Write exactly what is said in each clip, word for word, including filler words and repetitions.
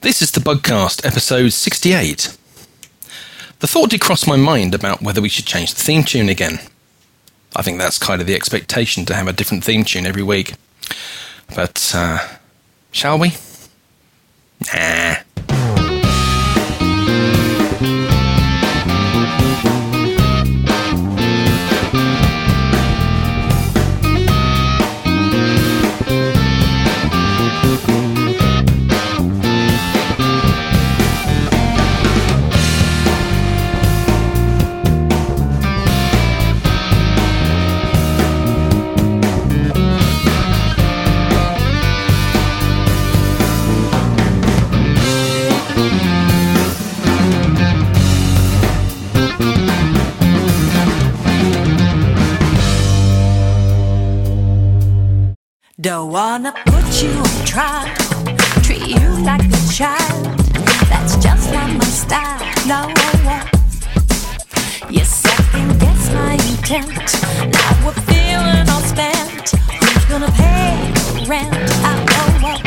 This is the Bugcast, episode sixty-eight. The thought did cross my mind about whether we should change the theme tune again. I think that's kind of the expectation, to have a different theme tune every week. But, uh, shall we? Nah. Don't wanna put you on trial, treat you like a child. That's just not my style, no. You second guess my intent. Now we're feeling all spent. Who's gonna pay the rent? I know what.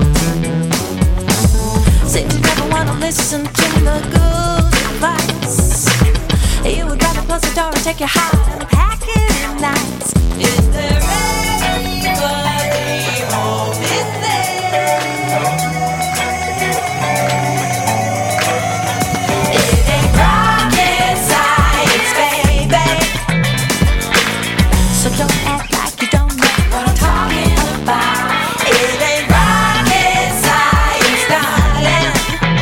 Say you never wanna listen to the good advice. You would rather close the door and take your high and pack it nice. Is there anybody home? Is there? It ain't rocket science, baby. So don't act like you don't know what I'm talking about. It ain't rocket science, darling.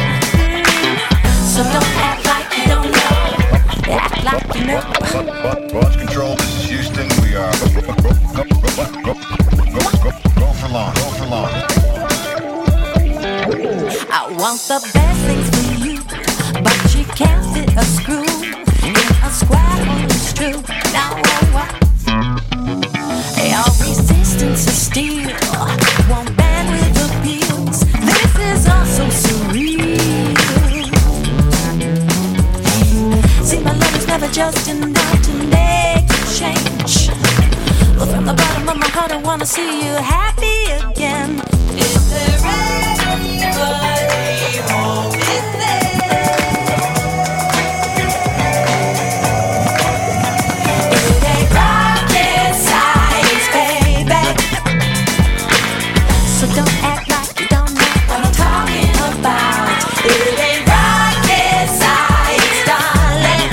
So don't act like you don't know. Act like you know. Launch control, this is Houston. We are go, go, go, go, go, go, go for launch. Go for launch. I want the best things for you, but you can't fit a screw in a square hole. It's true. Now what? Your resistance is steel, won't bend with appeals. This is all so surreal. See, my love is never just enough to make a change. But from the bottom of my heart, I wanna see you happy again. Is there anybody home? Is there? It ain't rocket science, baby. So don't act like you don't know what I'm talking about. It ain't rocket science, darling.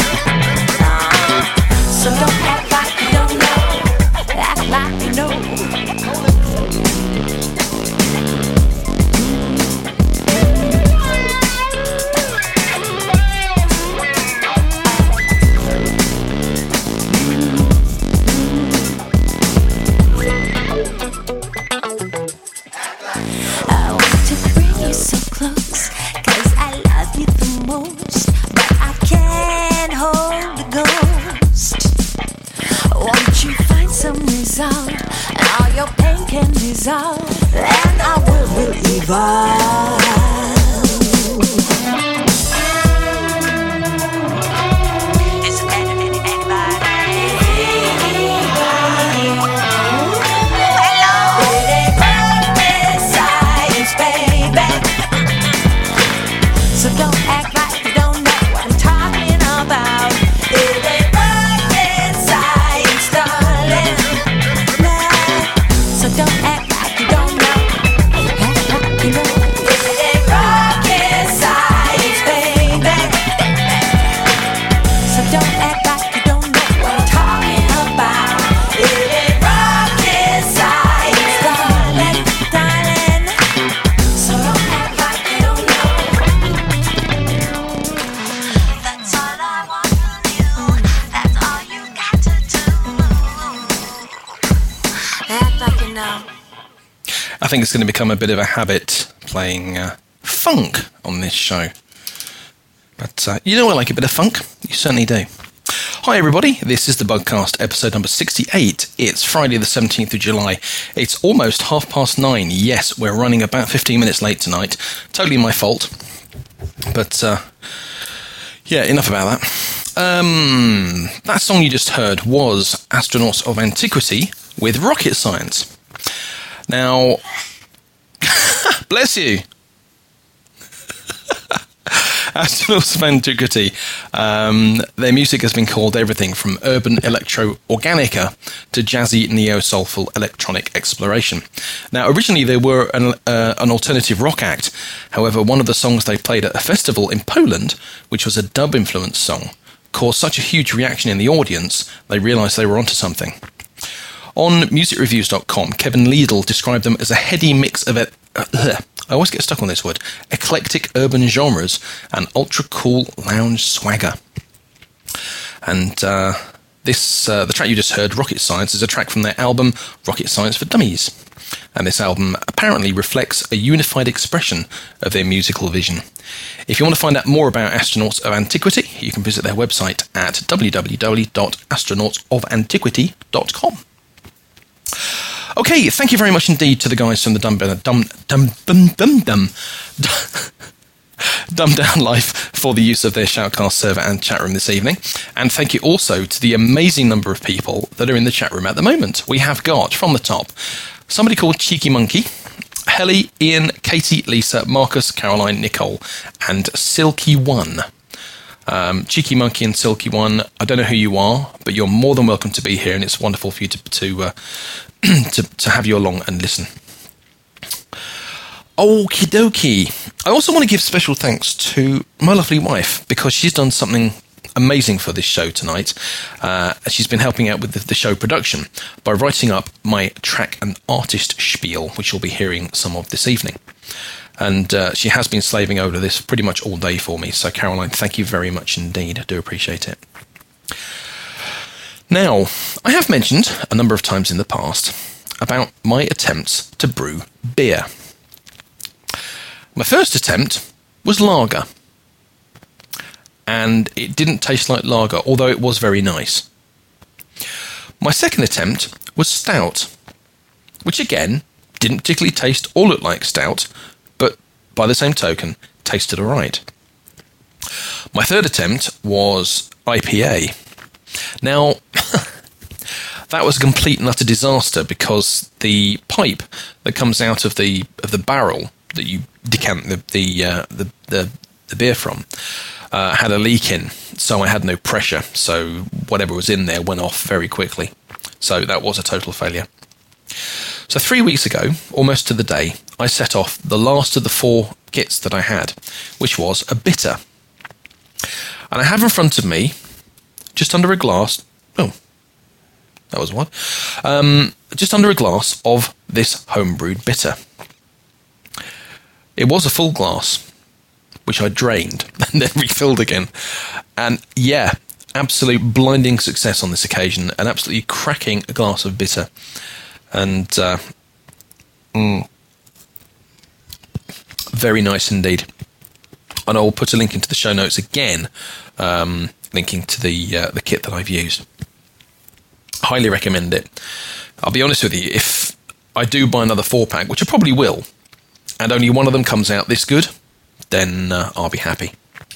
So don't act like you don't know. Act like you know. I want to bring you so close, 'cause I love you the most, but I can't hold the ghost. Won't you find some resolve, and all your pain can dissolve, and I will, will evolve. Is there any- anybody? Hello? It ain't rocket science, baby. So don't act like you don't know what I'm talking about. It ain't rocket science, darling. Nah. So don't act like you don't know. Act like you know. It ain't rocket science, baby. So don't act like you don't know what I'm talking about. It ain't rocket science, darling, darling. So don't act like you don't know. That's all I want from you. That's all you got to do. Act like you know. I think it's going to become a bit of a habit playing uh, funk on this show. But uh, you know I like a bit of funk. You certainly do. Hi everybody, this is the Bugcast, episode number sixty-eight. It's Friday the seventeenth of July. It's almost half past nine. Yes, we're running about fifteen minutes late tonight. Totally my fault. But, uh, yeah, enough about that. Um, that song you just heard was Astronauts of Antiquity with Rocket Science. Now, bless you. Astronauts of Antiquity. Um, their music has been called everything from urban electro-organica to jazzy neo-soulful electronic exploration. Now, originally they were an, uh, an alternative rock act. However, one of the songs they played at a festival in Poland, which was a dub-influenced song, caused such a huge reaction in the audience, they realised they were onto something. On music reviews dot com, Kevin Liedl described them as a heady mix of... it. Uh, I always get stuck on this word. Eclectic urban genres and ultra-cool lounge swagger. And uh, this, uh, the track you just heard, Rocket Science, is a track from their album Rocket Science for Dummies. And this album apparently reflects a unified expression of their musical vision. If you want to find out more about Astronauts of Antiquity, you can visit their website at w w w dot astronauts of antiquity dot com. Okay, thank you very much indeed to the guys from the Dumb Dum Dum Dum Dum Dum Dum Dumb Down Life for the use of their Shoutcast server and chat room this evening. And thank you also to the amazing number of people that are in the chat room at the moment. We have got, from the top, somebody called Cheeky Monkey, Helly, Ian, Katie, Lisa, Marcus, Caroline, Nicole, and Silky One. Um, Cheeky Monkey and Silky One, I don't know who you are, but you're more than welcome to be here, and it's wonderful for you to to uh, to, to have you along and listen. Okie dokie. I also want to give special thanks to my lovely wife, because she's done something amazing for this show tonight. Uh, she's been helping out with the, the show production by writing up my track and artist spiel, which you'll be hearing some of this evening. And uh, she has been slaving over this pretty much all day for me. So, Caroline, thank you very much indeed. I do appreciate it. Now, I have mentioned a number of times in the past about my attempts to brew beer. My first attempt was lager. And it didn't taste like lager, although it was very nice. My second attempt was stout, which again didn't particularly taste or look like stout, but by the same token, tasted alright. My third attempt was I P A. Now, that was a complete and utter disaster, because the pipe that comes out of the of the barrel that you decant the the uh, the, the, the beer from uh, had a leak in, so I had no pressure, so whatever was in there went off very quickly. So that was a total failure. So three weeks ago, almost to the day, I set off the last of the four kits that I had, which was a bitter. And I have in front of me, just under a glass, oh, that was one, um, just under a glass of this homebrewed bitter. It was a full glass, which I drained and then refilled again. And yeah, absolute blinding success on this occasion, an absolutely cracking glass of bitter. And uh, mm, very nice indeed. And I'll put a link into the show notes again, um, linking to the uh, the kit that I've used. Highly recommend it. I'll be honest with you, if I do buy another four pack, which I probably will, and only one of them comes out this good, then uh, I'll be happy.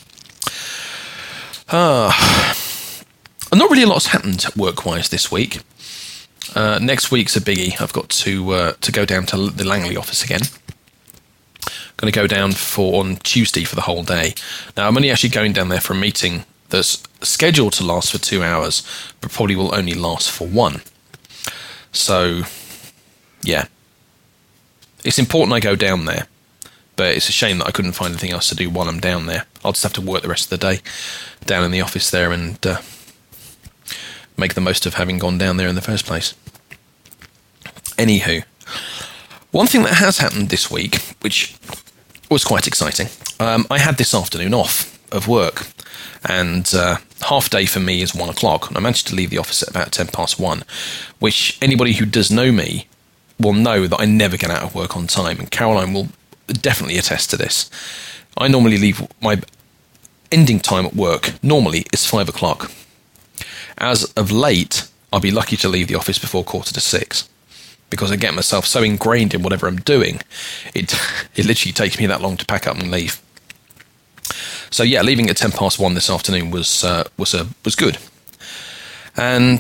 Uh, not really a lot's happened work-wise this week. Uh, next week's a biggie. I've got to uh, to go down to the Langley office again. Going to go down for on Tuesday for the whole day. Now, I'm only actually going down there for a meeting that's scheduled to last for two hours, but probably will only last for one. So, yeah. It's important I go down there, but it's a shame that I couldn't find anything else to do while I'm down there. I'll just have to work the rest of the day down in the office there and uh, make the most of having gone down there in the first place. Anywho, one thing that has happened this week, which was quite exciting, um, I had this afternoon off of work, and uh, half day for me is one o'clock, and I managed to leave the office at about ten past one, which anybody who does know me will know that I never get out of work on time, and Caroline will definitely attest to this. I normally leave, my ending time at work normally is five o'clock. As of late, I'll be lucky to leave the office before quarter to six, because I get myself so ingrained in whatever I'm doing, it it literally takes me that long to pack up and leave. So yeah, leaving at ten past one this afternoon was uh, was a was good. And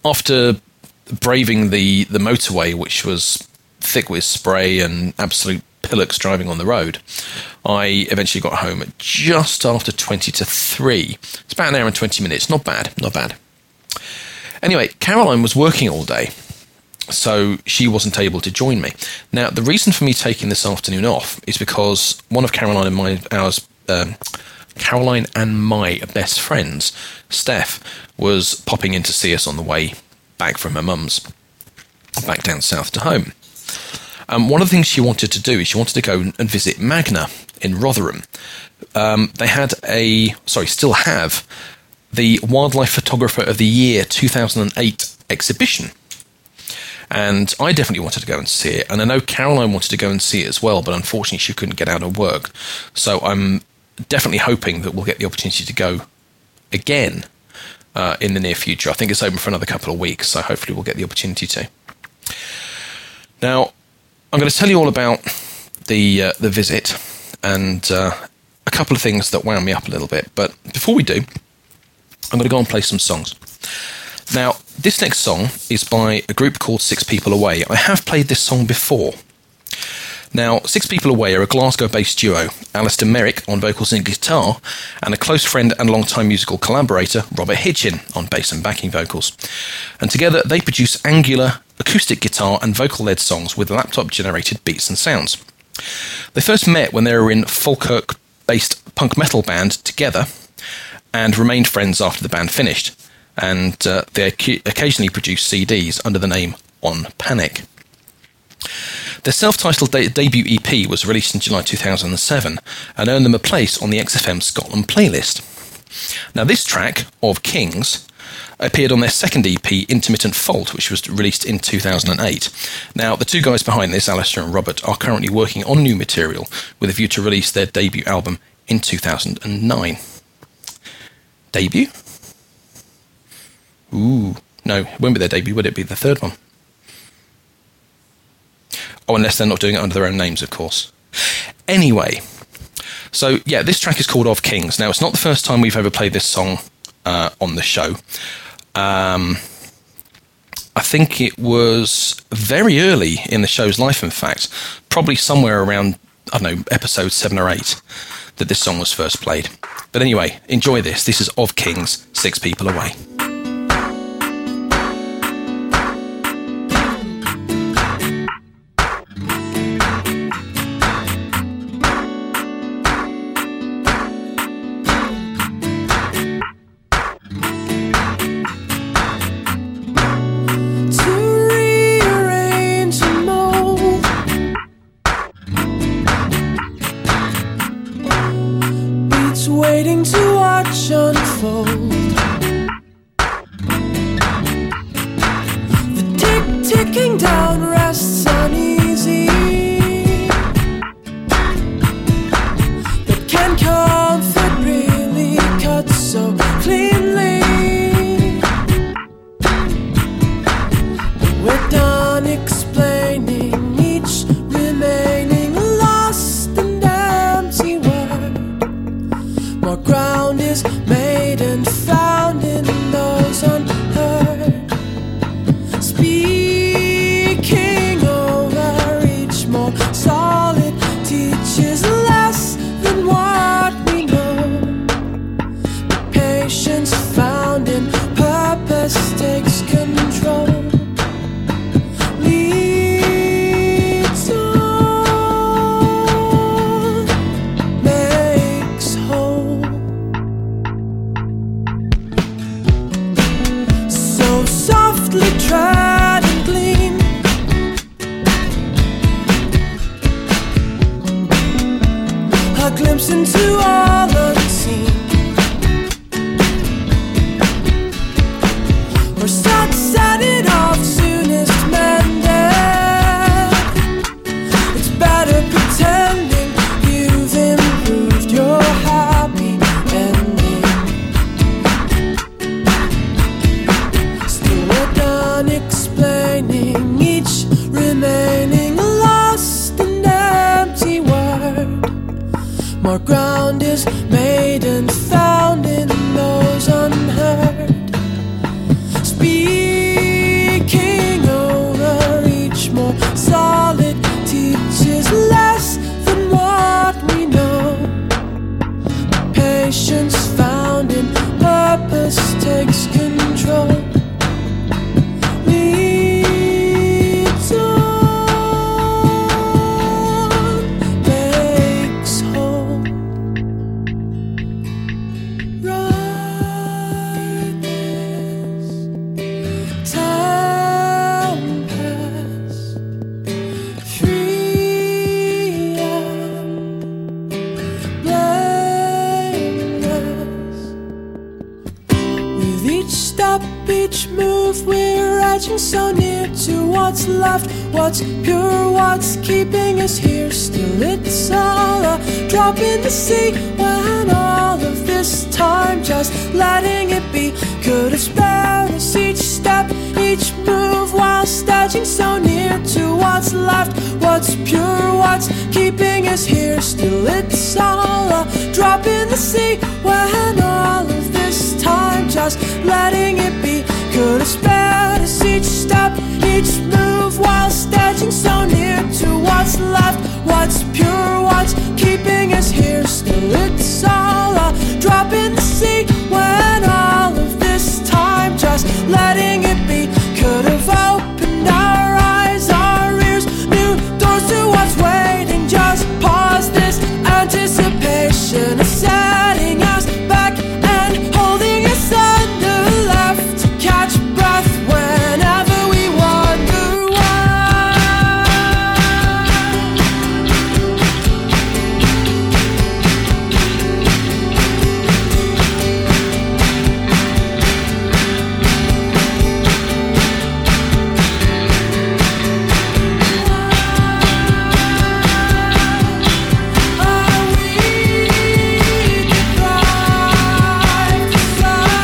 after braving the, the motorway, which was thick with spray and absolute pillocks driving on the road, I eventually got home at just after twenty to three. It's about an hour and twenty minutes. Not bad, not bad. Anyway, Caroline was working all day, so she wasn't able to join me. Now, the reason for me taking this afternoon off is because one of Caroline and my ours, um, Caroline and my best friends, Steph, was popping in to see us on the way back from her mum's, back down south to home. Um, one of the things she wanted to do is she wanted to go and visit Magna in Rotherham. Um, they had a, sorry, still have, the Wildlife Photographer of the Year two thousand eight exhibition. And I definitely wanted to go and see it. And I know Caroline wanted to go and see it as well, but unfortunately she couldn't get out of work. So I'm definitely hoping that we'll get the opportunity to go again uh, in the near future. I think it's open for another couple of weeks, so hopefully we'll get the opportunity to. Now, I'm going to tell you all about the uh, the visit and uh, a couple of things that wound me up a little bit. But before we do, I'm going to go and play some songs. Now, this next song is by a group called Six People Away. I have played this song before. Now, Six People Away are a Glasgow-based duo, Alistair Merrick on vocals and guitar, and a close friend and long-time musical collaborator, Robert Hitchin, on bass and backing vocals. And together, they produce angular, acoustic guitar and vocal-led songs with laptop-generated beats and sounds. They first met when they were in Falkirk-based punk metal band Together, and remained friends after the band finished. And uh, they occasionally produce C Ds under the name On Panic. Their self-titled de- debut E P was released in July two thousand seven and earned them a place on the X F M Scotland playlist. Now, this track, Of Kings, appeared on their second E P, Intermittent Fault, which was released in two thousand eight. Now, the two guys behind this, Alistair and Robert, are currently working on new material with a view to release their debut album in two thousand nine. Debut? Ooh, no, it won't be their debut, would it be the third one? Oh, unless they're not doing it under their own names, of course. Anyway, so yeah, this track is called Of Kings. Now, it's not the first time we've ever played this song uh, on the show. Um, I think it was very early in the show's life, in fact, probably somewhere around, I don't know, episode seven or eight, that this song was first played. But anyway, enjoy this. This is Of Kings, Six People Away. Waiting to watch unfold. The tick ticking down rests uneasy, but can comfort really cut so cleanly? We're done explaining each remaining lost and empty word. More ground is made and found in those unheard. Speaking over each more solid teaches less than what we know. But patience found in purpose takes control. Leads on, makes whole. So softly tread and gleam, a glimpse into all unseen. Or set, set it off soonest mended. It's better pretending you've improved your happy ending. Still we're done explaining each remaining lost and empty word. More ground is made and found in those unheard. Speaking over each more solid teaches less stretching so near to what's left, what's pure, what's keeping us here. Still it's all a drop in the sea, when all of this time just letting it be could have spared us each step, each move, while stretching so near to what's left, what's pure, what's keeping us here. Still it's all a drop in the sea, when all of this time just letting it be could have spared us each step, each move, while stretching so near to what's left, what's pure, what's keeping us here. Still it's all a drop in the sea, when all of this time just letting it be could have opened our eyes, our ears, new doors to what's waiting. Just pause this anticipation of setting us back and holding us under, left to catch breath whenever we wonder why. Are we deprived of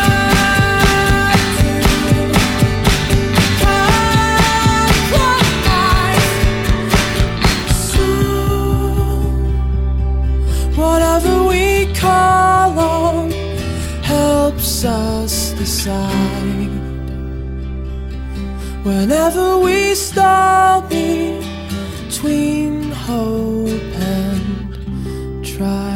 compromise? So whatever we call on helps us decide. Whenever we stall between hope and try.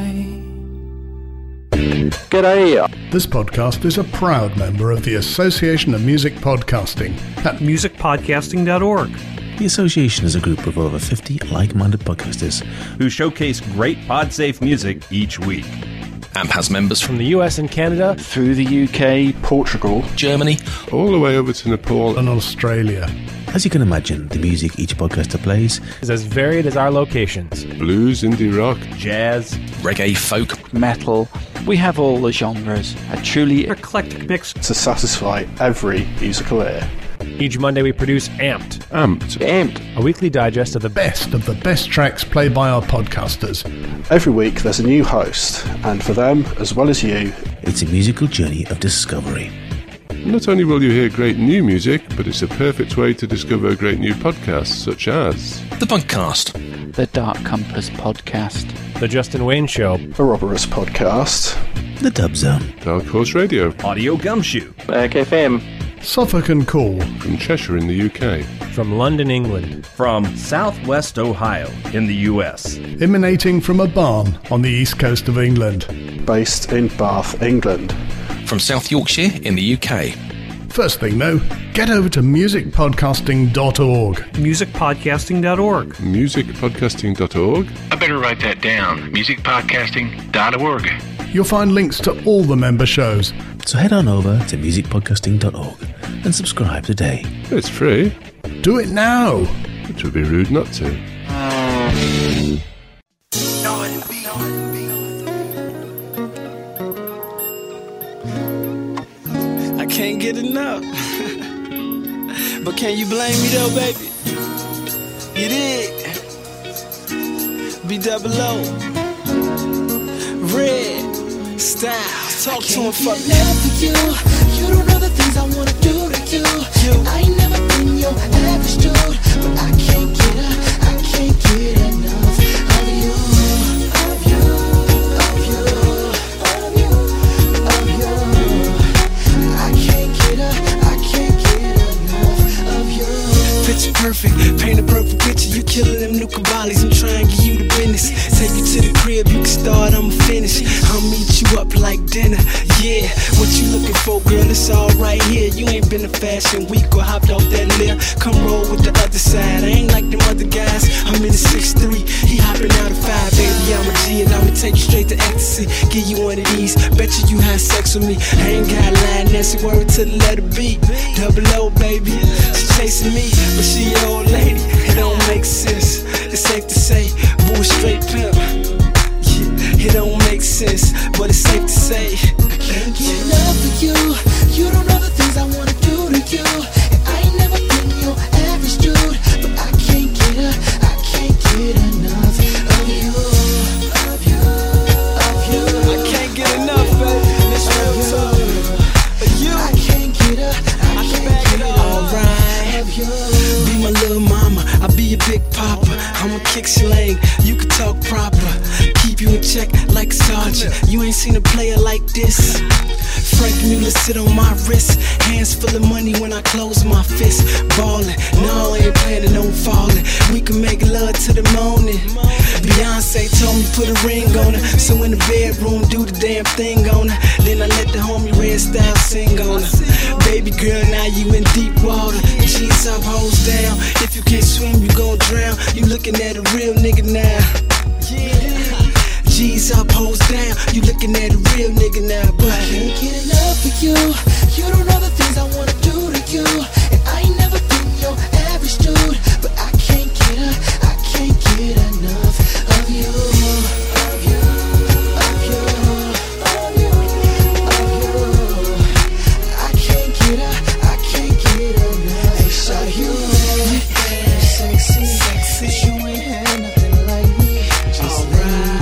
G'day. This podcast is a proud member of the Association of Music Podcasting at music podcasting dot org. The association is a group of over fifty like-minded podcasters who showcase great pod-safe music each week. A M P has members from From the U S and Canada, Through the U K, Portugal, Germany, All the way over to Nepal. and Australia. As you can imagine, the music each podcaster plays is as varied as our locations. Blues, indie rock. Jazz, reggae, folk, metal. We have all the genres, a truly Eclectic mix. to satisfy every musical ear. Each Monday we produce Amped, Amped. Amped. a weekly digest of the best. Best of the best tracks played by our podcasters. Every week there's a new host, and for them, as well as you, It's a musical journey of discovery. Not only will you hear great new music, but it's a perfect way to discover great new podcasts such as the podcast, the Dark Compass podcast, The Justin Wayne Show, the Roberus podcast, The Dub Zone. Dark Horse Radio Audio Gumshoe, Berk F M, Suffolk and Cool. from Cheshire in the U K. from London, England. from Southwest Ohio in the U S. Emanating from a barn on the east coast of England. based in Bath, England. from South Yorkshire in the U K. First thing though, get over to music podcasting dot org. music podcasting dot org. music podcasting dot org. I better write that down. music podcasting dot org. You'll find links to all the member shows. So head on over to music podcasting dot org and subscribe today. It's free. Do it now! It would be rude not to. I can't get enough. But can you blame me though, baby? You did. B double O. Red. Style. Talk to him, fuck Love you, you don't know the things I wanna do to you. You. I ain't never been your average dude, but I can't get her, I can't get enough of you, of you, of you, of you, of you. I can't get her, I can't get enough of you. Picture perfect, paint a perfect picture. You killing them new Caballis. I'm trying to give you the business. Take you to the crib, you can start, I'ma finish. I'll meet you up like dinner. Yeah, what you looking for, girl? It's all right here. You ain't been to Fashion Week or hopped off that lift. Come roll with the other side. I ain't like them other guys. I'm in the six three. He hopping out of five, baby. I'm a G and I'ma take you straight to ecstasy. Give you one of these. Bet you you had sex with me. I ain't got line, Nancy word to the letter B. Double O, baby. She chasing me, but she an old lady. It don't make sense. It's safe to say, boo straight pimp. Yeah, it don't make sense, but it's safe to say. I can't get enough of you. You don't know the things I wanna do to you. And I ain't never watch it. You ain't seen a player like this. Frank Mueller sit on my wrist, hands full of money when I close my fist. Ballin', no, I ain't planning on falling. We can make love to the morning. Beyonce told me put a ring on her, so in the bedroom do the damn thing on her. Then I let the homie Red Style sing on her. Baby girl, now you in deep water. G's up, hoes down. If you can't swim, you gon' drown. You looking at a real nigga now. G's up, hoes down. You looking at a real nigga now, but I can't get enough of you. You don't know the things I wanna do to you, and I ain't never been your average dude, but I can't get a, I can't get enough of you, of you, of you, of you, of you. I can't get a, I can't get enough of you. You're sexy, sexy. You ain't had nothing like me. Just right.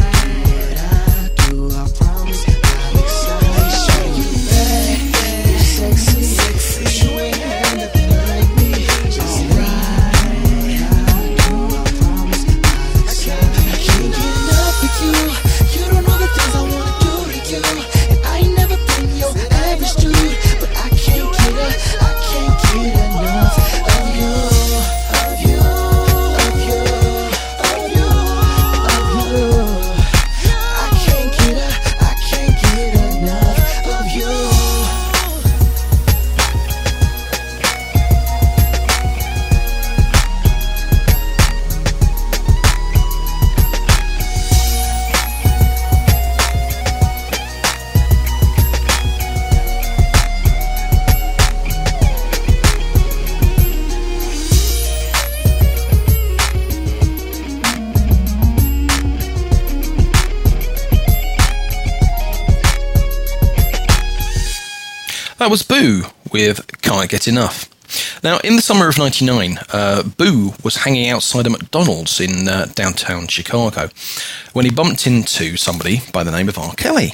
That was Boo with Can't Get Enough. Now, in the summer of ninety-nine, uh, Boo was hanging outside a McDonald's in uh, downtown Chicago when he bumped into somebody by the name of R. Kelly.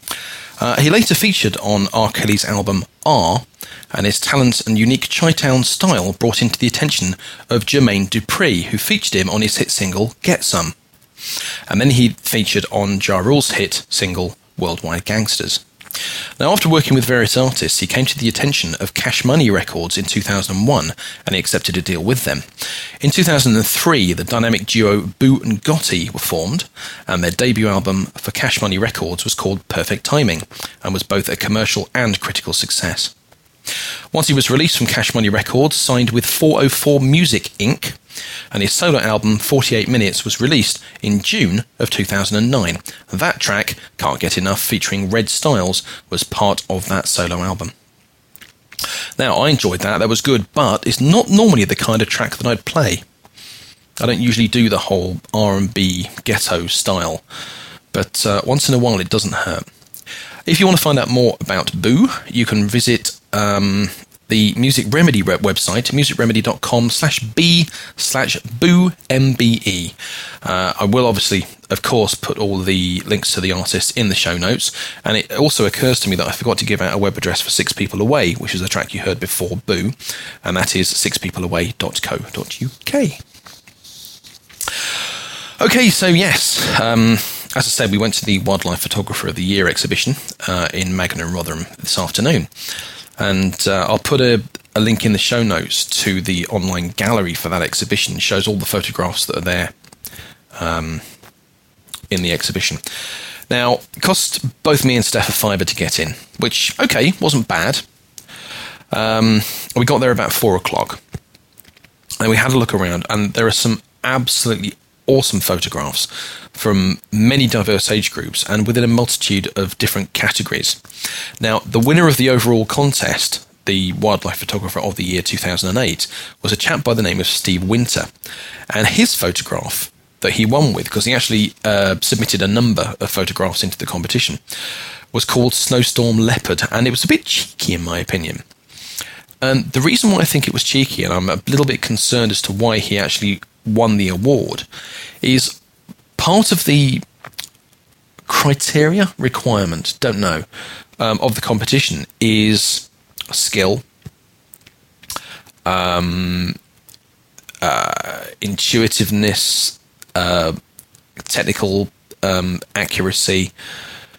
Uh, he later featured on R. Kelly's album R, and his talent and unique Chi-Town style brought him to the attention of Jermaine Dupri, who featured him on his hit single Get Some. And then he featured on Ja Rule's hit single Worldwide Gangsters. Now, after working with various artists, he came to the attention of Cash Money Records in two thousand one, and he accepted a deal with them. In two thousand three, the dynamic duo Boo and Gotti were formed, and their debut album for Cash Money Records was called Perfect Timing, and was both a commercial and critical success. Once he was released from Cash Money Records, signed with four oh four Music Incorporated, and his solo album forty-eight minutes was released in June of two thousand nine. That track, Can't Get Enough, featuring Red Styles, was part of that solo album. Now, I enjoyed that, that was good, but it's not normally the kind of track that I'd play. I don't usually do the whole R and B ghetto style, but uh, once in a while it doesn't hurt. If you want to find out more about Boo, you can visit um, the Music Remedy website, musicremedy.com slash B slash Boo M B E. Uh, I will obviously, of course, put all the links to the artists in the show notes, and it also occurs to me that I forgot to give out a web address for Six People Away, which is the track you heard before Boo, and that is six people away dot co dot uk. Okay, so yes, um, as I said, we went to the Wildlife Photographer of the Year exhibition uh, in Magna and Rotherham this afternoon. And uh, I'll put a, a link in the show notes to the online gallery for that exhibition. It shows all the photographs that are there um, in the exhibition. Now, it cost both me and Steph a fiver to get in, which, okay, wasn't bad. Um, we got there about four o'clock. And we had a look around, and there are some absolutely awesome photographs from many diverse age groups and within a multitude of different categories. Now, the winner of the overall contest, the Wildlife Photographer of the Year two thousand eight, was a chap by the name of Steve Winter. And his photograph that he won with, because he actually uh, submitted a number of photographs into the competition, was called Snowstorm Leopard, and it was a bit cheeky in my opinion. And the reason why I think it was cheeky, and I'm a little bit concerned as to why he actually won the award, is part of the criteria, requirement, don't know, um, of the competition is skill, um, uh, intuitiveness, uh, technical um, accuracy,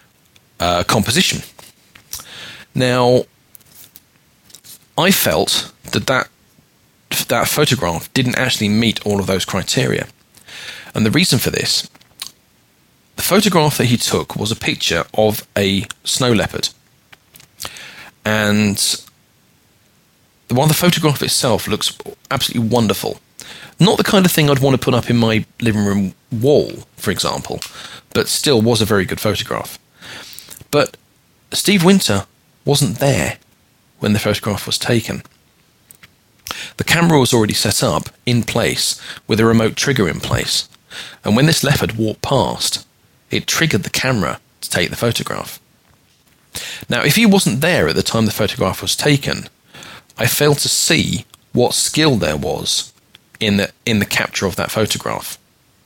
uh, composition. Now, I felt that, that that photograph didn't actually meet all of those criteria. And the reason for this, the photograph that he took was a picture of a snow leopard. And while the photograph itself looks absolutely wonderful, not the kind of thing I'd want to put up in my living room wall, for example, but still was a very good photograph. But Steve Winter wasn't there when the photograph was taken. The camera was already set up in place with a remote trigger in place, and when this leopard walked past, it triggered the camera to take the photograph. Now, if he wasn't there at the time the photograph was taken, I failed to see what skill there was in the in the capture of that photograph.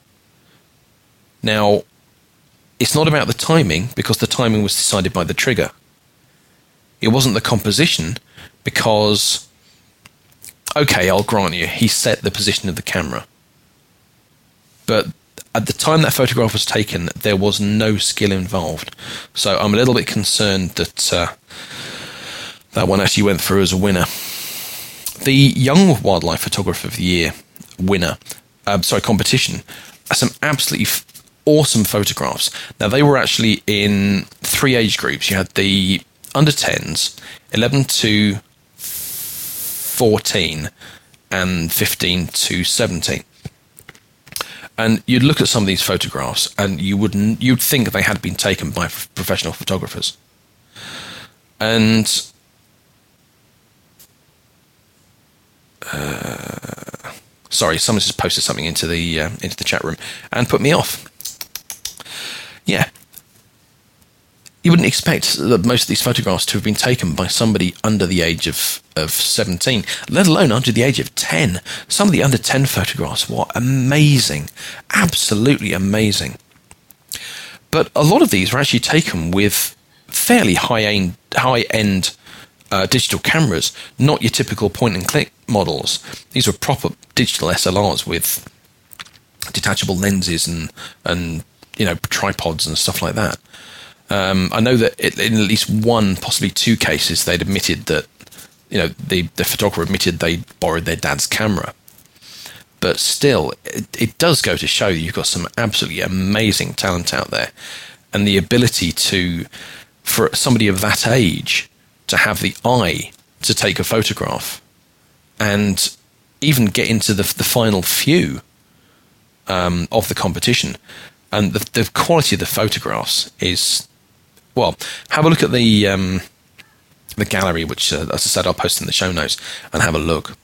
Now, it's not about the timing, because the timing was decided by the trigger. It wasn't the composition, because, okay, I'll grant you, he set the position of the camera. But at the time that photograph was taken, there was no skill involved. So I'm a little bit concerned that uh, that one actually went through as a winner. The Young Wildlife Photographer of the Year winner, uh, sorry, competition, some absolutely f- awesome photographs. Now, they were actually in three age groups. You had the under tens, eleven to fourteen, and fifteen to seventeen. And you'd look at some of these photographs, and you wouldn't, you'd think they had been taken by f- professional photographers. And uh, sorry, someone just posted something into the uh, into the chat room and put me off. Yeah, you wouldn't expect that most of these photographs to have been taken by somebody under the age of, of seventeen, let alone under the age of ten. Some of the under ten photographs were amazing, absolutely amazing. But a lot of these were actually taken with fairly high-end, high-end uh, digital cameras, not your typical point-and-click models. These were proper digital S L Rs with detachable lenses and, and you know, tripods and stuff like that. Um, I know that it, in at least one, possibly two cases, they'd admitted that, you know, the, the photographer admitted they borrowed their dad's camera. But still, it, it does go to show you've got some absolutely amazing talent out there, and the ability to, for somebody of that age, to have the eye to take a photograph and even get into the, the final few um, of the competition. And the, the quality of the photographs is, well, have a look at the um, the gallery, which, uh, as I said, I'll post in the show notes, and have a look.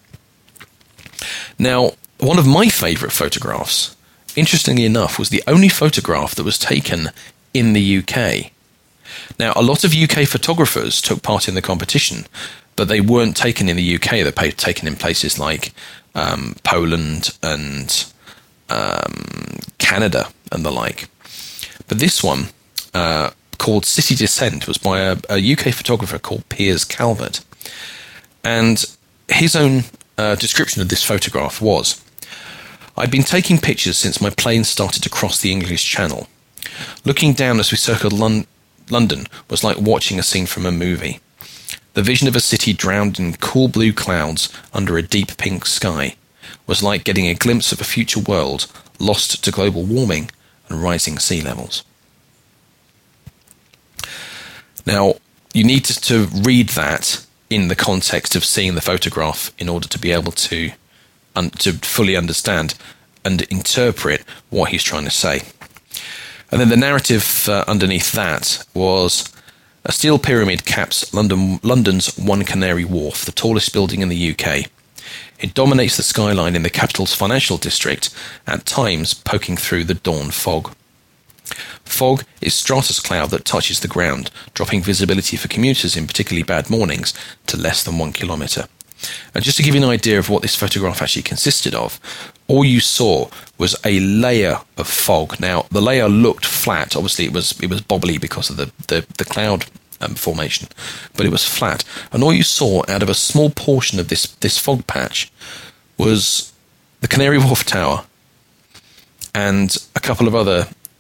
Now, one of my favourite photographs, interestingly enough, was the only photograph that was taken in the U K. Now, a lot of U K photographers took part in the competition, but they weren't taken in the U K. They were taken in places like um, Poland and um, Canada and the like. But this one, uh, called City Descent, was by a, a U K photographer called Piers Calvert. And his own uh, description of this photograph was, "I'd been taking pictures since my plane started to cross the English Channel. Looking down as we circled Lon- London was like watching a scene from a movie. The vision of a city drowned in cool blue clouds under a deep pink sky was like getting a glimpse of a future world lost to global warming and rising sea levels." Now, you need to, to read that in the context of seeing the photograph in order to be able to un, to fully understand and interpret what he's trying to say. And then the narrative uh, underneath that was, "A steel pyramid caps London, London's One Canary Wharf, the tallest building in the U K. It dominates the skyline in the capital's financial district, at times poking through the dawn fog. Fog is stratus cloud that touches the ground, dropping visibility for commuters in particularly bad mornings to less than one kilometre. And just to give you an idea of what this photograph actually consisted of, all you saw was a layer of fog. Now, the layer looked flat. Obviously, it was it was bobbly because of the, the, the cloud um, formation, but it was flat. And all you saw out of a small portion of this, this fog patch was the Canary Wharf Tower and a couple of other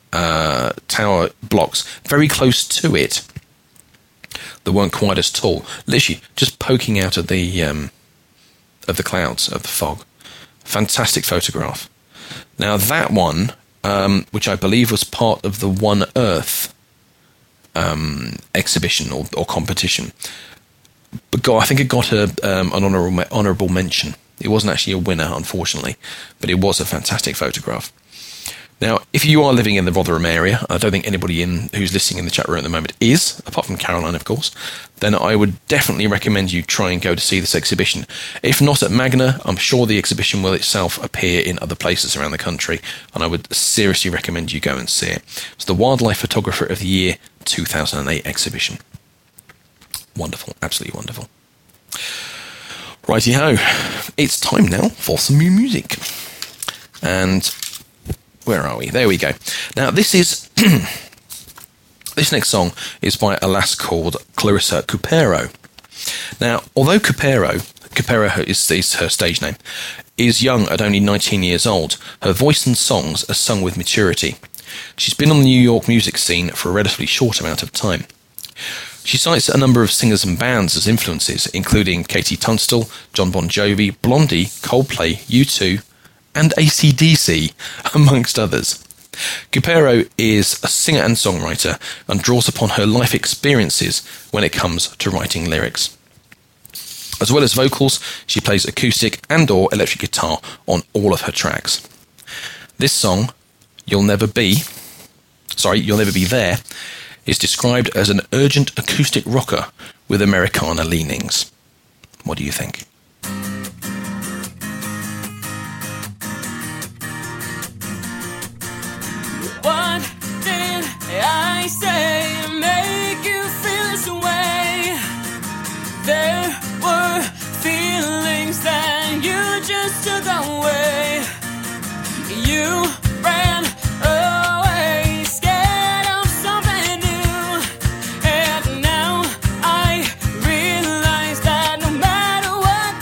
uh, tower blocks very close to it that weren't quite as tall, literally just poking out of the um, of the clouds, of the fog. Fantastic photograph. Now that one, um, which I believe was part of the One Earth um, exhibition or, or competition, but got, I think it got a, um, an honourable honourable mention. It wasn't actually a winner, unfortunately, but it was a fantastic photograph. Now, if you are living in the Rotherham area, I don't think anybody in who's listening in the chat room at the moment is, apart from Caroline, of course, then I would definitely recommend you try and go to see this exhibition. If not at Magna, I'm sure the exhibition will itself appear in other places around the country, and I would seriously recommend you go and see it. It's the Wildlife Photographer of the Year two thousand eight exhibition. Wonderful, absolutely wonderful. Righty-ho, it's time now for some new music. And where are we? There we go. Now, this is... this next song is by a lass called Clarissa Cupero. Now, although Cupero, Cupero is, is her stage name, is young at only nineteen years old, her voice and songs are sung with maturity. She's been on the New York music scene for a relatively short amount of time. She cites a number of singers and bands as influences, including Katie Tunstall, John Bon Jovi, Blondie, Coldplay, U two, and A C D C, amongst others. Cupero is a singer and songwriter and draws upon her life experiences when it comes to writing lyrics. As well as vocals, she plays acoustic and or electric guitar on all of her tracks. This song, You'll Never Be, sorry, You'll Never Be There, is described as an urgent acoustic rocker with Americana leanings. What do you think? What did I say to make you feel this way? There were feelings that you just took away. You ran away, scared of something new. And now I realize that no matter what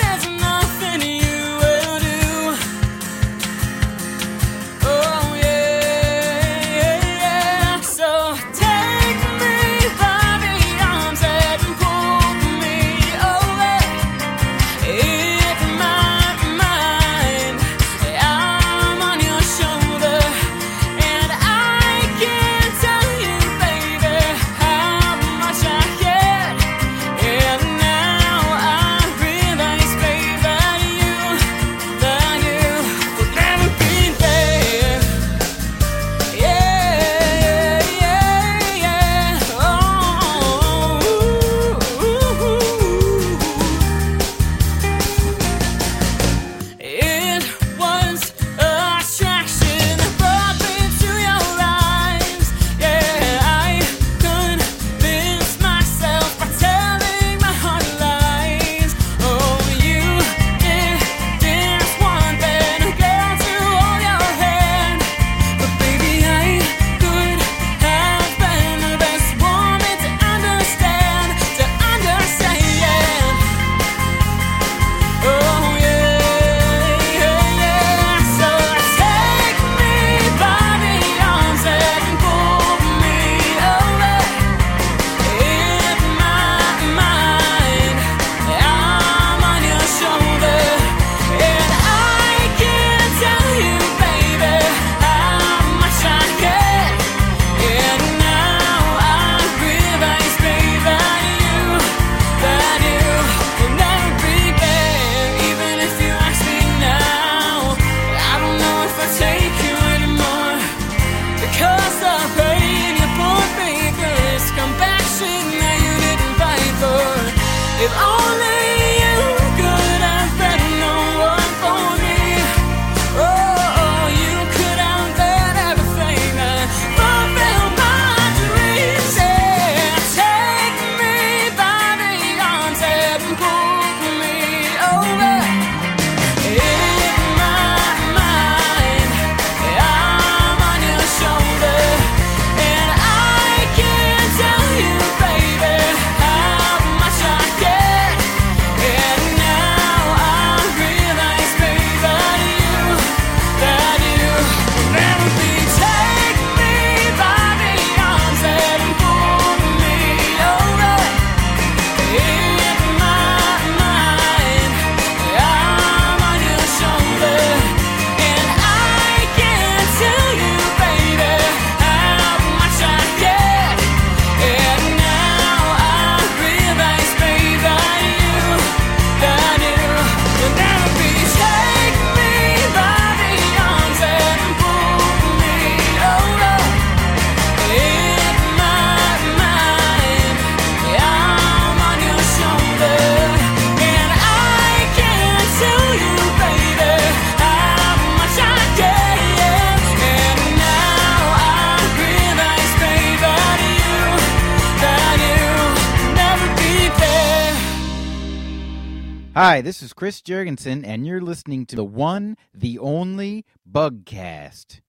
Hi, this is Chris Jurgensen, and you're listening to the one, the only Bugcast.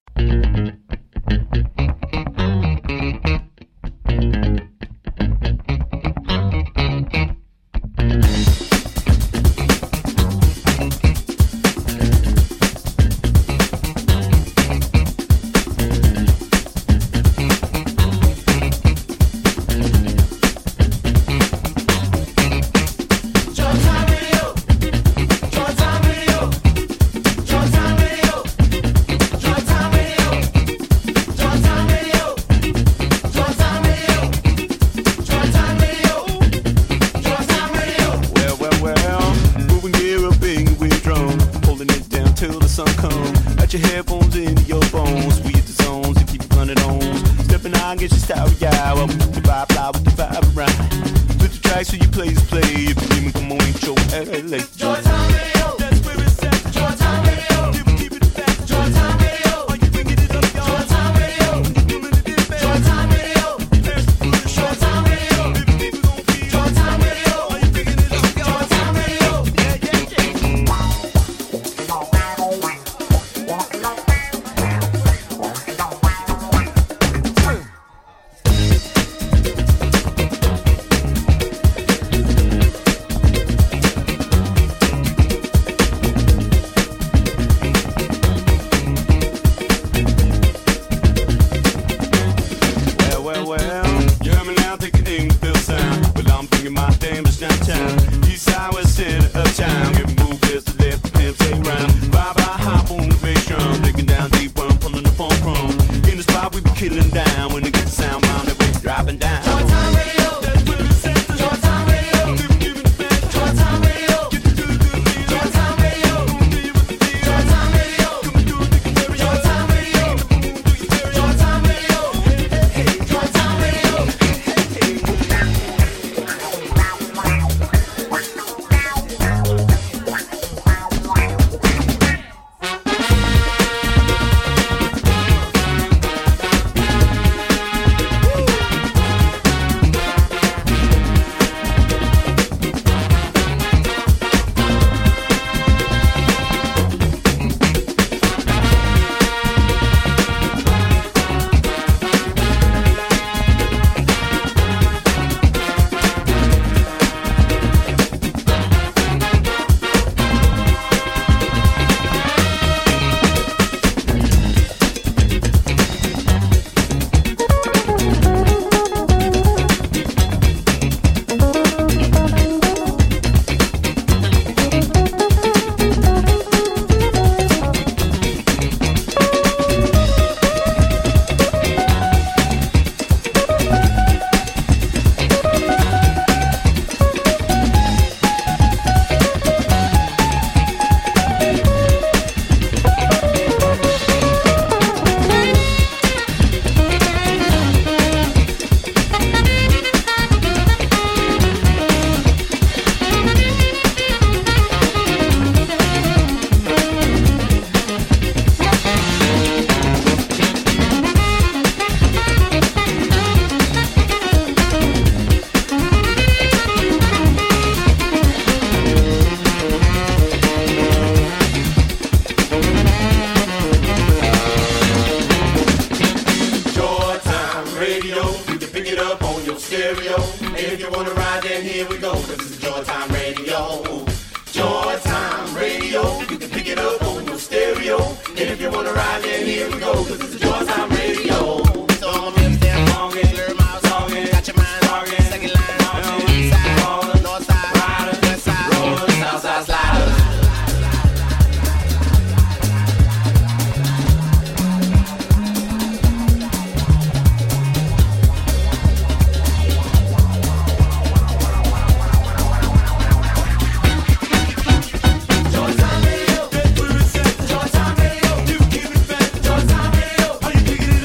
Georgetown Radio,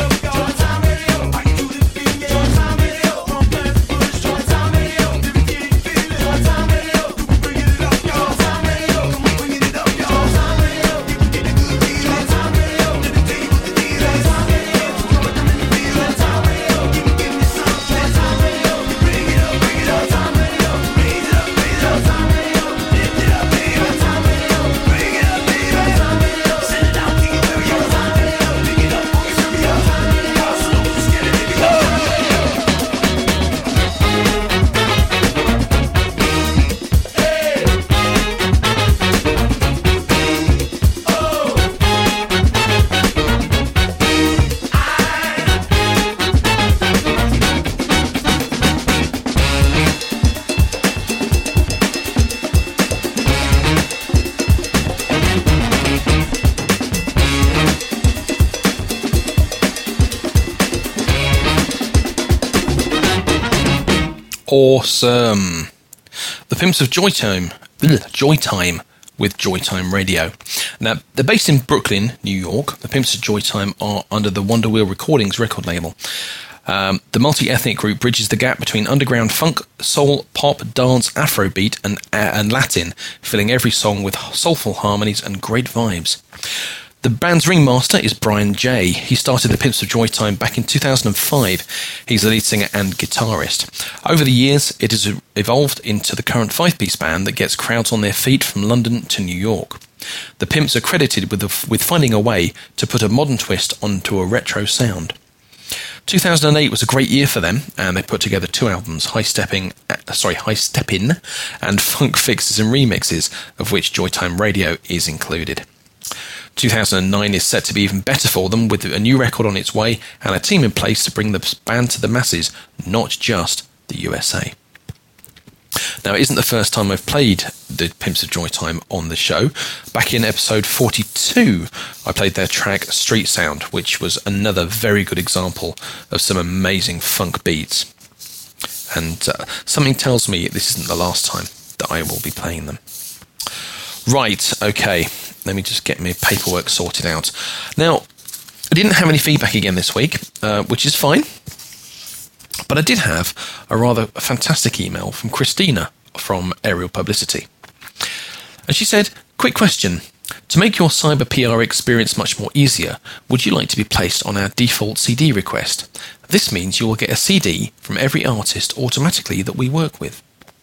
Awesome. The Pimps of Joytime, Joytime with Joytime Radio. Now, they're based in Brooklyn, New York. The Pimps of Joytime are under the Wonder Wheel Recordings record label. Um, the multi-ethnic group bridges the gap between underground funk, soul, pop, dance, Afrobeat, and, uh, and Latin, filling every song with soulful harmonies and great vibes. The band's ringmaster is Brian J. He started the Pimps of Joytime back in two thousand five. He's the lead singer and guitarist. Over the years, it has evolved into the current five-piece band that gets crowds on their feet from London to New York. The Pimps are credited with, the, with finding a way to put a modern twist onto a retro sound. two thousand eight was a great year for them, and they put together two albums, High Stepping, uh, sorry, High Steppin' and Funk Fixes and Remixes, of which Joytime Radio is included. two thousand nine is set to be even better for them, with a new record on its way and a team in place to bring the band to the masses, not just the U S A. Now, it isn't the first time I've played the Pimps of Joytime on the show. Back in episode forty-two, I played their track Street Sound, which was another very good example of some amazing funk beats. And uh, something tells me this isn't the last time that I will be playing them. Right, okay. Let me just get my paperwork sorted out. Now, I didn't have any feedback again this week, uh, which is fine. But I did have a rather fantastic email from Christina from Aerial Publicity. And she said, quick question. To make your cyber P R experience much more easier, would you like to be placed on our default C D request? This means you will get a C D from every artist automatically that we work with.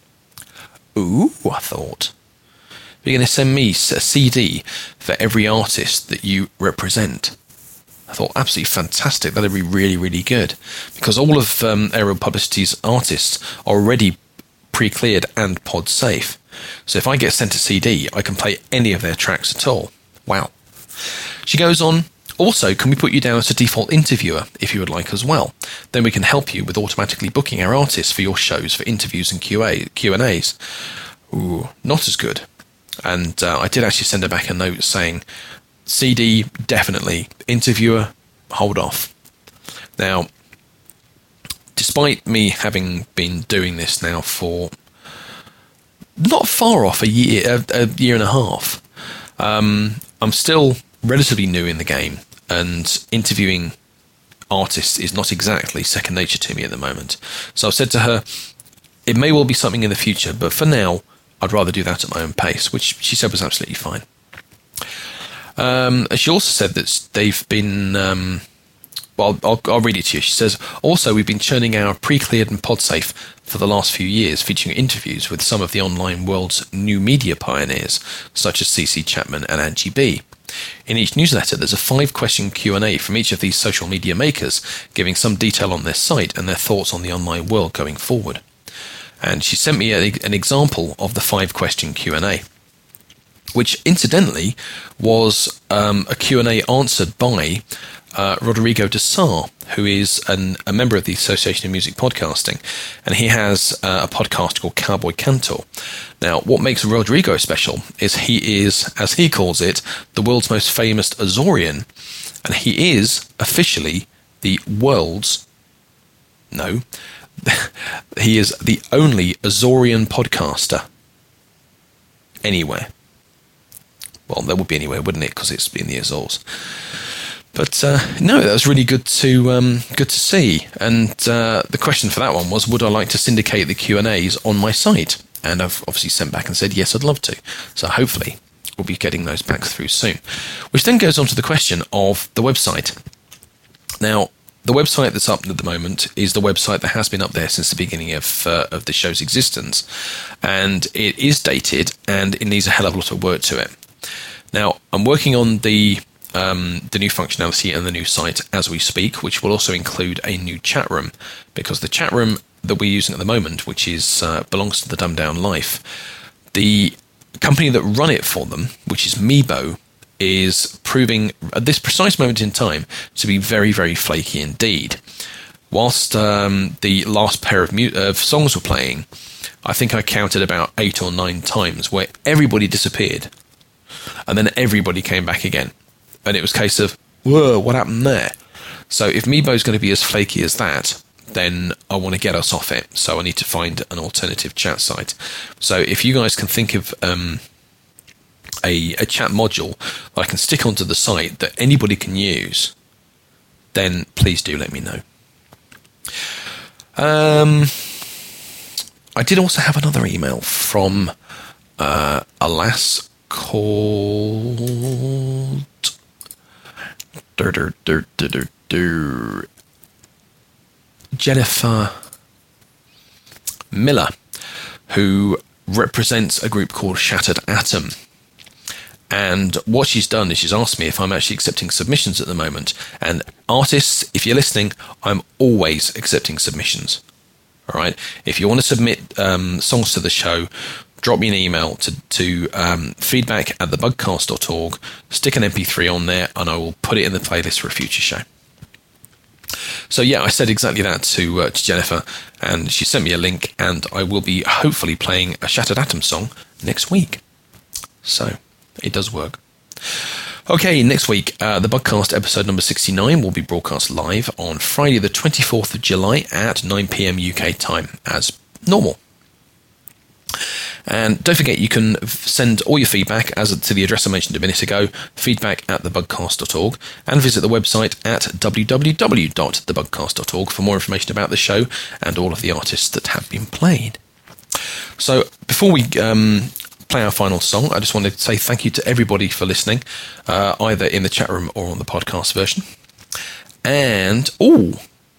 Ooh, I thought. You're going to send me a C D for every artist that you represent. I thought, absolutely fantastic. That'd be really, really good. Because all of um, Aerial Publicity's artists are already pre-cleared and pod safe. So if I get sent a C D, I can play any of their tracks at all. Wow. She goes on, also, can we put you down as a default interviewer if you would like as well? Then we can help you with automatically booking our artists for your shows for interviews and Q A, Q and A's. Ooh, not as good. And uh, I did actually send her back a note saying, C D, definitely. Interviewer, hold off. Now, despite me having been doing this now for not far off a year, a, a year and a half, um, I'm still relatively new in the game, and interviewing artists is not exactly second nature to me at the moment. So I've said to her, it may well be something in the future, but for now, I'd rather do that at my own pace, which she said was absolutely fine. Um, she also said that they've been... Um, well, I'll, I'll read it to you. She says, also, we've been churning our pre-cleared and pod-safe for the last few years, featuring interviews with some of the online world's new media pioneers, such as C C Chapman and Angie B. In each newsletter, there's a five-question Q and A from each of these social media makers, giving some detail on their site and their thoughts on the online world going forward. And she sent me a, an example of the five-question Q and A, which incidentally was um, a Q and A answered by uh, Rodrigo de Sá, who is an, a member of the Association of Music Podcasting, and he has uh, a podcast called Cowboy Cantor. Now, what makes Rodrigo special is he is, as he calls it, the world's most famous Azorian, and he is officially the world's, no, he is the only Azorian podcaster anywhere. Well, there would be anywhere, wouldn't it? Because it's in the Azores. But uh, no, that was really good to um, good to see. And uh, the question for that one was, would I like to syndicate the Q and A's on my site? And I've obviously sent back and said, yes, I'd love to. So hopefully we'll be getting those back through soon. Which then goes on to the question of the website. Now, the website that's up at the moment is the website that has been up there since the beginning of uh, of the show's existence. And it is dated, and it needs a hell of a lot of work to it. Now, I'm working on the um, the new functionality and the new site as we speak, which will also include a new chat room, because the chat room that we're using at the moment, which is uh, belongs to the Dumbed Down Life, the company that run it for them, which is Meebo, is proving at this precise moment in time to be very, very flaky indeed. Whilst um, the last pair of, mu- of songs were playing, I think I counted about eight or nine times where everybody disappeared. And then everybody came back again. And it was a case of, whoa, what happened there? So if Meebo's going to be as flaky as that, then I want to get us off it. So I need to find an alternative chat site. So if you guys can think of um, a, a chat module that I can stick onto the site that anybody can use, then please do let me know. Um, I did also have another email from uh, a lass called dur, dur, dur, dur, dur, dur, Jennifer Miller, who represents a group called Shattered Atom. And what she's done is she's asked me if I'm actually accepting submissions at the moment. And artists, if you're listening, I'm always accepting submissions. All right. If you want to submit um, songs to the show, drop me an email to, to um, feedback at the bugcast dot org, stick an M P three on there, and I will put it in the playlist for a future show. So yeah, I said exactly that to, uh, to Jennifer, and she sent me a link, and I will be hopefully playing a Shattered Atom song next week. So it does work. Okay, next week, uh, the Bugcast episode number sixty-nine will be broadcast live on Friday the twenty-fourth of July at nine p.m. U K time, as normal. And don't forget, you can send all your feedback as to the address I mentioned a minute ago, feedback at the bugcast dot org, and visit the website at w w w dot the bugcast dot org for more information about the show and all of the artists that have been played. So before we um, play our final song, I just wanted to say thank you to everybody for listening, uh, either in the chat room or on the podcast version. And, oh,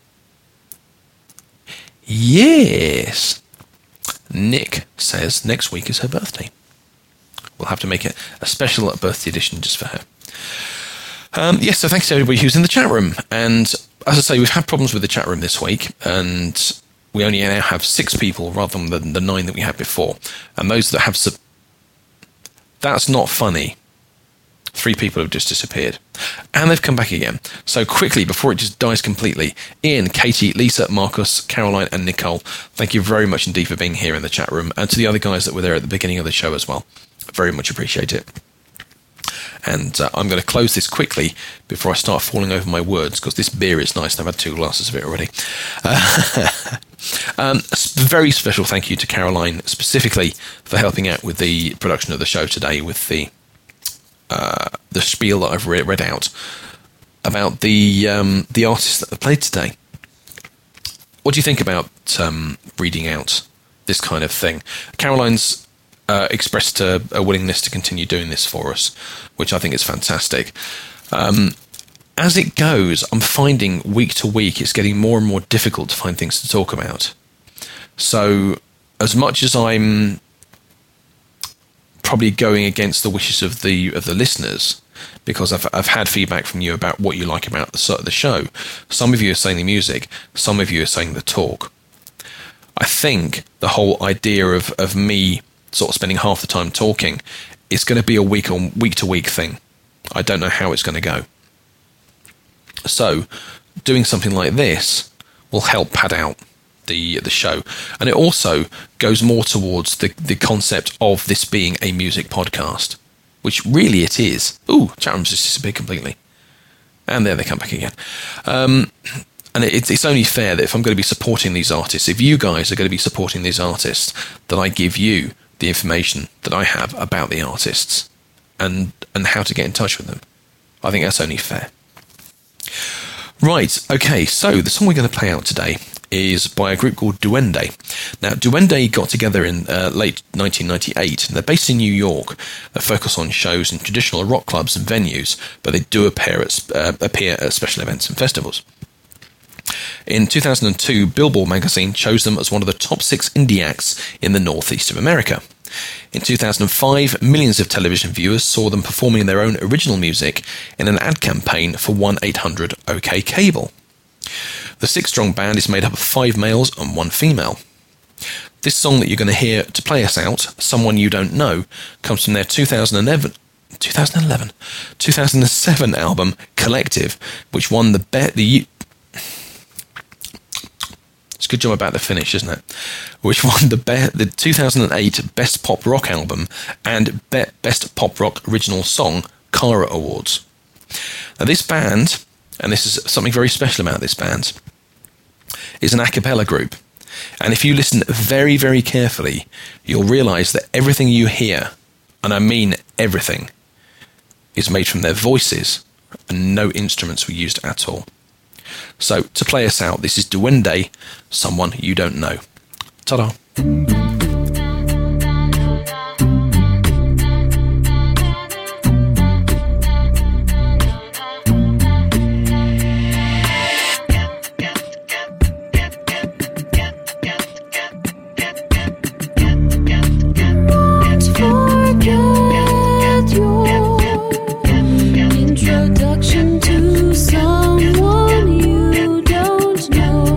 yes, Nick says next week is her birthday. We'll have to make it a special birthday edition just for her. Um, yes, so thanks to everybody who's in the chat room. And as I say, we've had problems with the chat room this week, and we only now have six people rather than the, the nine that we had before. And those that have... Sub- That's not funny. Three people have just disappeared. And they've come back again. So quickly, before it just dies completely, Ian, Katie, Lisa, Marcus, Caroline, and Nicole, thank you very much indeed for being here in the chat room, and to the other guys that were there at the beginning of the show as well. Very much appreciate it. And uh, I'm going to close this quickly before I start falling over my words, because this beer is nice, and I've had two glasses of it already. Uh, um, a very special thank you to Caroline, specifically for helping out with the production of the show today, with the uh, the spiel that I've read, read out about the um, the artists that have played today. What do you think about um, reading out this kind of thing? Caroline's uh, expressed a, a willingness to continue doing this for us, which I think is fantastic. Um, as it goes, I'm finding week to week it's getting more and more difficult to find things to talk about. So as much as I'm probably going against the wishes of the of the listeners, because I've I've had feedback from you about what you like about the the show. Some of you are saying the music, some of you are saying the talk. I think the whole idea of, of me sort of spending half the time talking is going to be a week on week to week thing. I don't know how it's going to go. So doing something like this will help pad out the the show, and it also goes more towards the the concept of this being a music podcast, which really it is. Ooh, chat room's just disappeared completely, and there they come back again. Um, and it, it's only fair that if I'm going to be supporting these artists, if you guys are going to be supporting these artists, that I give you the information that I have about the artists and and how to get in touch with them. I think that's only fair. Right, okay, so the song we're going to play out today is by a group called Duende. Now, Duende got together in uh, late nineteen ninety-eight. They're based in New York. They focus on shows in traditional rock clubs and venues, but they do appear at, uh, appear at special events and festivals. In two thousand two, Billboard magazine chose them as one of the top six indie acts in the northeast of America. In two thousand five, millions of television viewers saw them performing their own original music in an ad campaign for one eight hundred OK Cable. The six-strong band is made up of five males and one female. This song that you're going to hear to play us out, Someone You Don't Know, comes from their two thousand eleven, two thousand eleven, two thousand seven album Collective, which won the be- the It's a good job about the finish, isn't it? Which won the be- the two thousand eight Best Pop Rock Album and be- Best Pop Rock Original Song Cara Awards. Now this band, and this is something very special about this band, is an a cappella group. And if you listen very, very carefully, you'll realise that everything you hear, and I mean everything, is made from their voices, and no instruments were used at all. So, to play us out, this is Duende, Someone You Don't Know. Ta-da! Introduction to someone you don't know.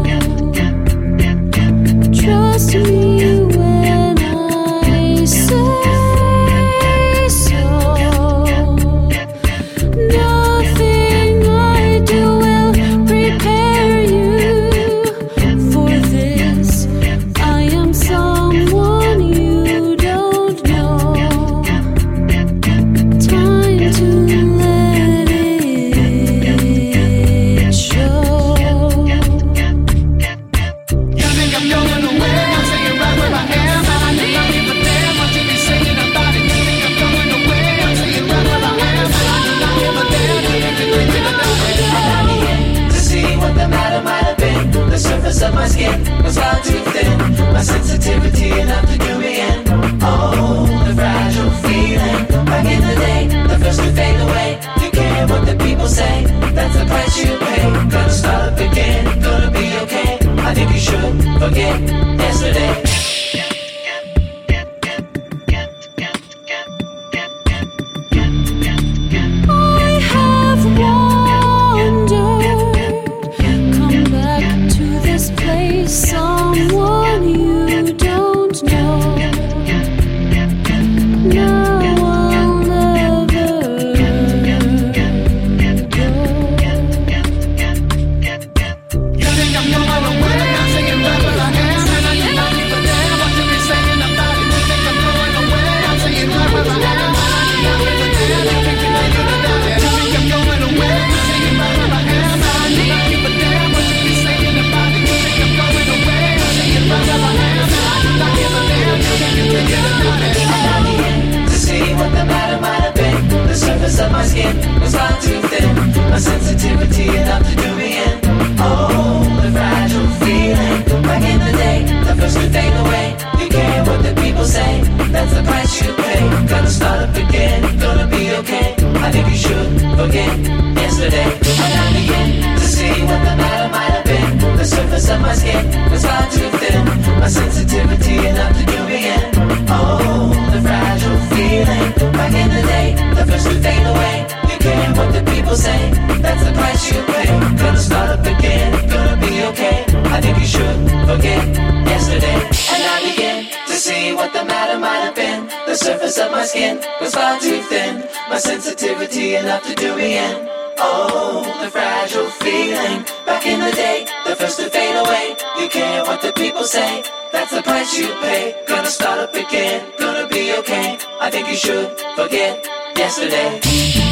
Trust me when I say so. Nothing I do will prepare you for this. I am someone you don't know. Time to let it show. You think I'm going away? I'm saying right where I am. I think I'll give a damn what you be saying about it. You think I'm going away? I'm saying right where I am. I think I'll give a damn. You think you're thinking about it. To see what the matter might have been. The surface of my skin was far too thin. My sensitivity enough to do me in. Oh, the fragile feeling. Back in the day, the first to fade away. You care what the people say. That's the price you pay. Gonna start up again. Gonna be okay. I think you should forget yesterday. I have wandered. Come back to this place. Someone you don't know. Now I'll never go. You think I'm going away? I'm saying right where I am. And I think I'll give a damn what you be saying about it. You think I'm going away? I'm saying right where I am. And I think I'll give a damn. You think you're thinking about it. You think I'm going away? I'm saying right where I am. And I think I'll give a damn what you be saying about it. You think I'm going away? I'm saying right where I am. And I think I'll give a damn. You think you're thinking about it. To see what the matter might have been. The surface of my skin was far too thin. My sensitivity enough to do me in. Oh, the fragile feeling. Back in the day, the first to fade away. You care what the people say. That's the price you pay. Gonna start up again. Gonna be okay. I think you should forget yesterday. And I begin to see what the matter might have been. The surface of my skin was far too thin. My sensitivity enough to do me in. Oh, the fragile feeling. Back in the day, the first to fade away. You care what the people say. That's the price you pay. Gonna start up again. Gonna be okay. I think you should forget yesterday. And I begin to see what the matter might have been. The surface of my skin was far too thin. My sensitivity enough to do me in. Oh, the fragile feeling. Back in the day, the first to fade away. You care what the people say. That's the price you pay. Gonna start up again. Gonna be okay. I think you should forget yesterday.